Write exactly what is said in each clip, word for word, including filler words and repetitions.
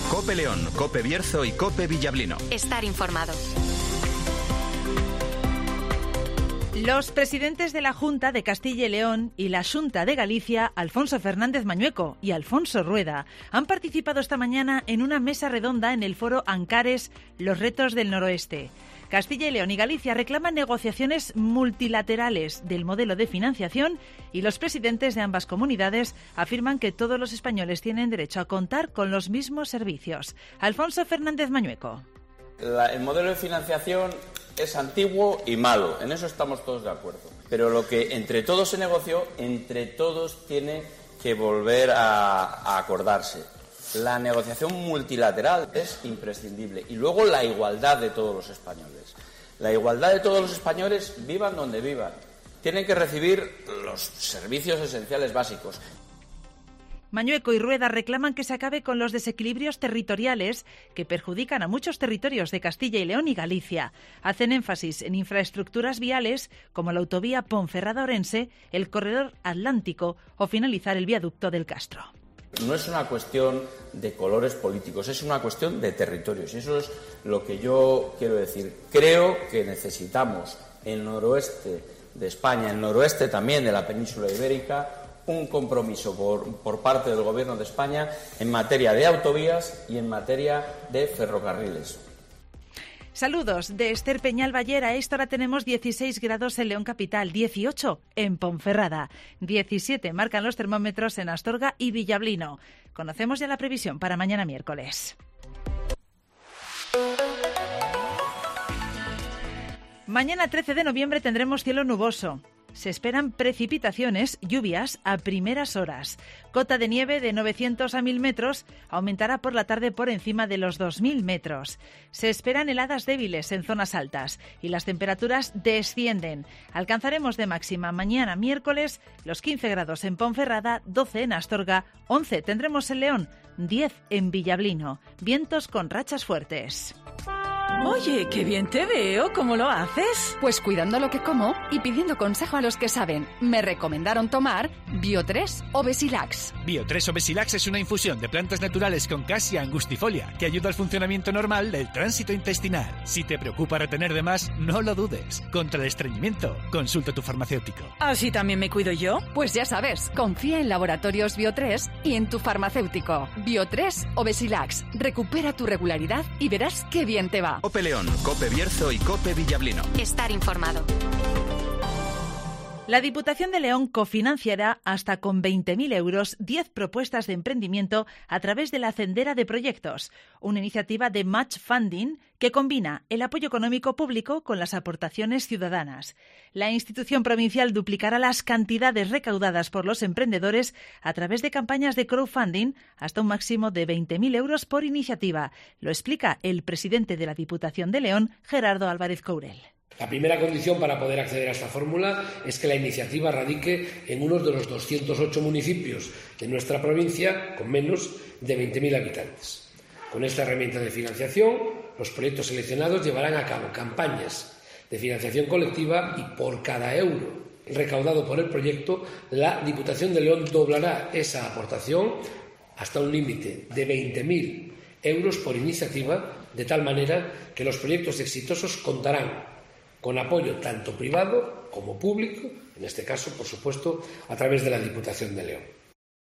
COPE León, COPE Bierzo y COPE Villablino. Estar informado. Los presidentes de la Junta de Castilla y León y la Xunta de Galicia, Alfonso Fernández Mañueco y Alfonso Rueda, han participado esta mañana en una mesa redonda en el foro Ancares, los retos del noroeste. Castilla y León y Galicia reclaman negociaciones multilaterales del modelo de financiación y los presidentes de ambas comunidades afirman que todos los españoles tienen derecho a contar con los mismos servicios. Alfonso Fernández Mañueco. La, el modelo de financiación es antiguo y malo, en eso estamos todos de acuerdo. Pero lo que entre todos se negoció, entre todos tiene que volver a, a acordarse. La negociación multilateral es imprescindible. Y luego la igualdad de todos los españoles. La igualdad de todos los españoles, vivan donde vivan. Tienen que recibir los servicios esenciales básicos. Mañueco y Rueda reclaman que se acabe con los desequilibrios territoriales que perjudican a muchos territorios de Castilla y León y Galicia. Hacen énfasis en infraestructuras viales como la autovía Ponferrada-Orense, el corredor atlántico o finalizar el viaducto del Castro. No es una cuestión de colores políticos, es una cuestión de territorios. Y eso es lo que yo quiero decir. Creo que necesitamos el noroeste de España, el noroeste también de la península ibérica, un compromiso por, por parte del Gobierno de España en materia de autovías y en materia de ferrocarriles. Saludos de Esther Peñal Ballera. A esta hora tenemos dieciséis grados en León Capital, dieciocho en Ponferrada, diecisiete marcan los termómetros en Astorga y Villablino. Conocemos ya la previsión para mañana miércoles. Mañana trece de noviembre tendremos cielo nuboso. Se esperan precipitaciones, lluvias a primeras horas. Cota de nieve de novecientos a mil metros aumentará por la tarde por encima de los dos mil metros. Se esperan heladas débiles en zonas altas y las temperaturas descienden. Alcanzaremos de máxima mañana miércoles los quince grados en Ponferrada, doce en Astorga, once tendremos en León, diez en Villablino. Vientos con rachas fuertes. Oye, qué bien te veo. ¿Cómo lo haces? Pues cuidando lo que como y pidiendo consejo a los que saben. Me recomendaron tomar Bio tres o Besilax. Bio tres o Besilax es una infusión de plantas naturales con Cassia angustifolia que ayuda al funcionamiento normal del tránsito intestinal. Si te preocupa retener de más, no lo dudes. Contra el estreñimiento, consulta a tu farmacéutico. ¿Así también me cuido yo? Pues ya sabes, confía en Laboratorios Bio tres y en tu farmacéutico. Bio tres o Besilax. Recupera tu regularidad y verás qué bien te va. COPE León, COPE Bierzo y COPE Villablino. Estar informado. La Diputación de León cofinanciará hasta con veinte mil euros diez propuestas de emprendimiento a través de la Hacendera de Proyectos, una iniciativa de Match Funding que combina el apoyo económico público con las aportaciones ciudadanas. La institución provincial duplicará las cantidades recaudadas por los emprendedores a través de campañas de crowdfunding hasta un máximo de veinte mil euros por iniciativa. Lo explica el presidente de la Diputación de León, Gerardo Álvarez Courel. La primera condición para poder acceder a esta fórmula es que la iniciativa radique en uno de los doscientos ocho municipios de nuestra provincia con menos de veinte mil habitantes. Con esta herramienta de financiación, los proyectos seleccionados llevarán a cabo campañas de financiación colectiva y por cada euro recaudado por el proyecto, la Diputación de León doblará esa aportación hasta un límite de veinte mil euros por iniciativa, de tal manera que los proyectos exitosos contarán con apoyo tanto privado como público, en este caso, por supuesto, a través de la Diputación de León.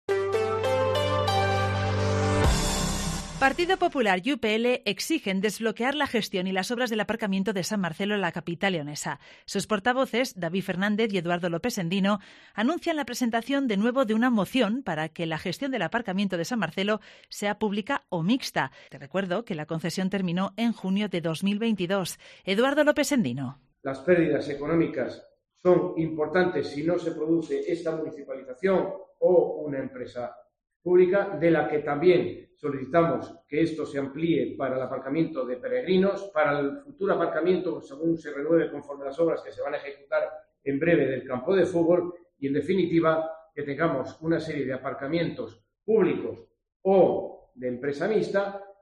Partido Popular y U P L exigen desbloquear la gestión y las obras del aparcamiento de San Marcelo en la capital leonesa. Sus portavoces, David Fernández y Eduardo López Endino, anuncian la presentación de nuevo de una moción para que la gestión del aparcamiento de San Marcelo sea pública o mixta. Te recuerdo que la concesión terminó en junio de dos mil veintidós. Eduardo López Endino. Las pérdidas económicas son importantes si no se produce esta municipalización o una empresa pública, de la que también solicitamos que esto se amplíe para el aparcamiento de peregrinos, para el futuro aparcamiento, según se renueve conforme las obras que se van a ejecutar en breve del campo de fútbol, y en definitiva que tengamos una serie de aparcamientos públicos o de empresa mixta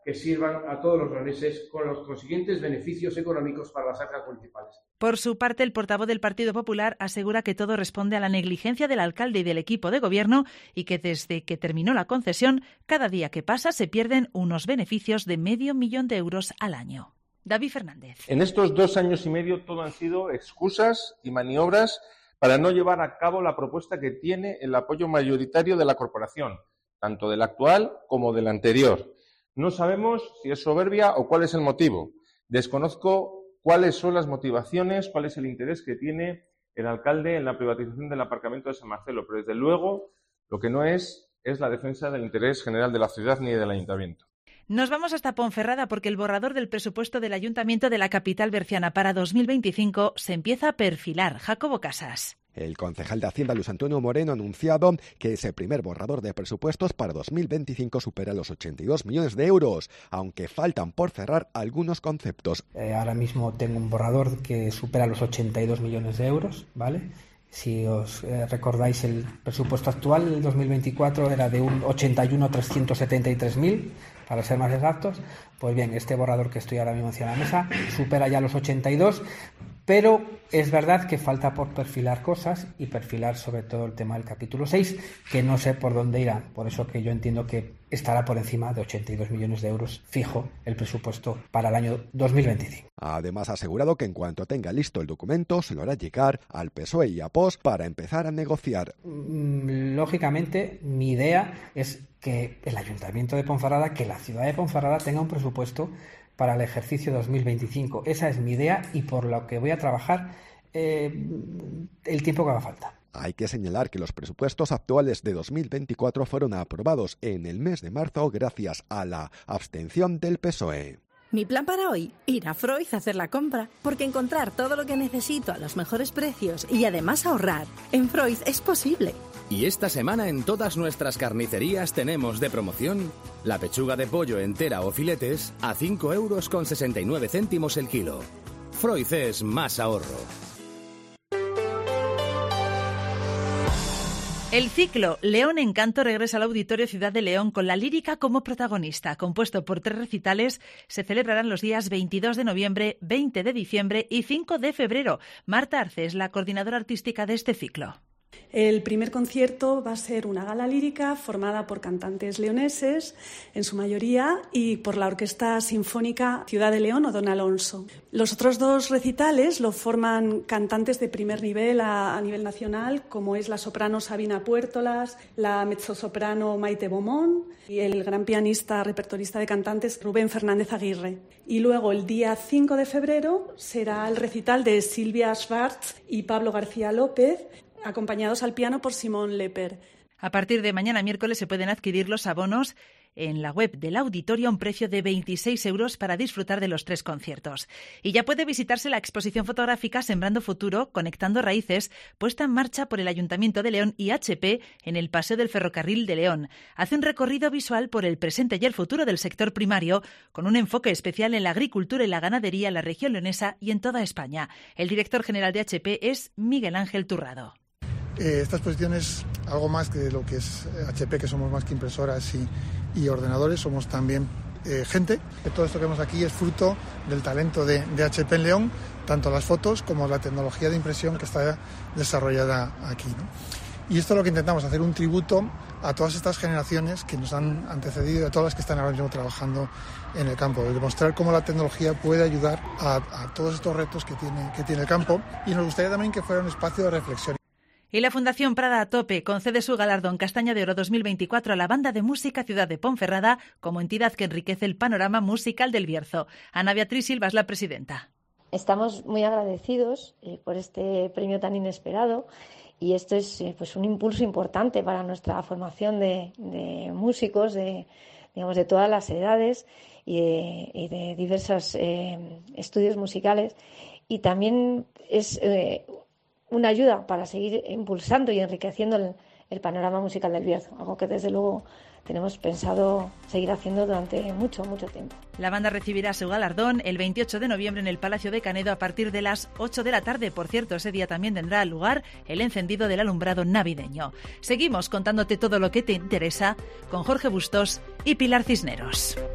que sirvan a todos los leoneses con los consiguientes beneficios económicos para las arcas municipales. Por su parte, el portavoz del Partido Popular asegura que todo responde a la negligencia del alcalde y del equipo de gobierno y que desde que terminó la concesión, cada día que pasa se pierden unos beneficios de medio millón de euros al año. David Fernández. En estos dos años y medio todo han sido excusas y maniobras para no llevar a cabo la propuesta que tiene el apoyo mayoritario de la corporación, tanto del actual como del anterior. No sabemos si es soberbia o cuál es el motivo. Desconozco cuáles son las motivaciones, cuál es el interés que tiene el alcalde en la privatización del aparcamiento de San Marcelo, pero desde luego lo que no es es la defensa del interés general de la ciudad ni del ayuntamiento. Nos vamos hasta Ponferrada porque el borrador del presupuesto del Ayuntamiento de la capital berciana para dos mil veinticinco se empieza a perfilar. Jacobo Casas. El concejal de Hacienda, Luis Antonio Moreno, ha anunciado que ese primer borrador de presupuestos para dos mil veinticinco supera los ochenta y dos millones de euros, aunque faltan por cerrar algunos conceptos. Eh, ahora mismo tengo un borrador que supera los ochenta y dos millones de euros, ¿vale? Si os eh, recordáis, el presupuesto actual del dos mil veinticuatro era de un ochenta y uno millónes trescientos setenta y tres mil, para ser más exactos. Pues bien, este borrador que estoy ahora mismo encima de la mesa supera ya los ochenta y dos, pero es verdad que falta por perfilar cosas y perfilar sobre todo el tema del capítulo seis, que no sé por dónde irá. Por eso que yo entiendo que estará por encima de ochenta y dos millones de euros fijo el presupuesto para el año dos mil veinticinco. Además, ha asegurado que en cuanto tenga listo el documento, se lo hará llegar al P S O E y a P O S para empezar a negociar. Lógicamente, mi idea es que el Ayuntamiento de Ponferrada, que la ciudad de Ponferrada tenga un presupuesto para el ejercicio dos mil veinticinco. Esa es mi idea y por lo que voy a trabajar eh, el tiempo que haga falta. Hay que señalar que los presupuestos actuales de dos mil veinticuatro fueron aprobados en el mes de marzo gracias a la abstención del P S O E. Mi plan para hoy, ir a Freud a hacer la compra, porque encontrar todo lo que necesito a los mejores precios y además ahorrar en Freud es posible. Y esta semana en todas nuestras carnicerías tenemos de promoción la pechuga de pollo entera o filetes a cinco euros con sesenta y nueve céntimos el kilo. Freud es más ahorro. El ciclo León Encanto regresa al Auditorio Ciudad de León con la lírica como protagonista. Compuesto por tres recitales, se celebrarán los días veintidós de noviembre, veinte de diciembre y cinco de febrero. Marta Arce es la coordinadora artística de este ciclo. El primer concierto va a ser una gala lírica formada por cantantes leoneses, en su mayoría, y por la Orquesta Sinfónica Ciudad de León o Don Alonso. Los otros dos recitales lo forman cantantes de primer nivel a, a nivel nacional, como es la soprano Sabina Puertolas, la mezzosoprano Maite Beaumont y el gran pianista repertorista de cantantes Rubén Fernández Aguirre. Y luego el día cinco de febrero será el recital de Silvia Schwartz y Pablo García López, acompañados al piano por Simón Leper. A partir de mañana miércoles se pueden adquirir los abonos en la web del auditorio a un precio de veintiséis euros para disfrutar de los tres conciertos. Y ya puede visitarse la exposición fotográfica Sembrando Futuro, Conectando Raíces, puesta en marcha por el Ayuntamiento de León y H P en el Paseo del Ferrocarril de León. Hace un recorrido visual por el presente y el futuro del sector primario, con un enfoque especial en la agricultura y la ganadería en la región leonesa y en toda España. El director general de H P es Miguel Ángel Turrado. Eh, esta exposición es algo más que lo que es H P, que somos más que impresoras y, y ordenadores, somos también eh, gente. Todo esto que vemos aquí es fruto del talento de, de H P en León, tanto las fotos como la tecnología de impresión que está desarrollada aquí, ¿no? Y esto es lo que intentamos, hacer un tributo a todas estas generaciones que nos han antecedido y a todas las que están ahora mismo trabajando en el campo, demostrar cómo la tecnología puede ayudar a, a todos estos retos que tiene, que tiene el campo, y nos gustaría también que fuera un espacio de reflexión. Y la Fundación Prada a Tope concede su galardón Castaña de Oro dos mil veinticuatro a la Banda de Música Ciudad de Ponferrada como entidad que enriquece el panorama musical del Bierzo. Ana Beatriz Silva es la presidenta. Estamos muy agradecidos eh, por este premio tan inesperado, y esto es eh, pues un impulso importante para nuestra formación de, de músicos, de, digamos, de todas las edades y de, y de diversos eh, estudios musicales, y también es eh, una ayuda para seguir impulsando y enriqueciendo el, el panorama musical del Bierzo, algo que desde luego tenemos pensado seguir haciendo durante mucho, mucho tiempo. La banda recibirá su galardón el veintiocho de noviembre en el Palacio de Canedo a partir de las ocho de la tarde. Por cierto, ese día también tendrá lugar el encendido del alumbrado navideño. Seguimos contándote todo lo que te interesa con Jorge Bustos y Pilar Cisneros.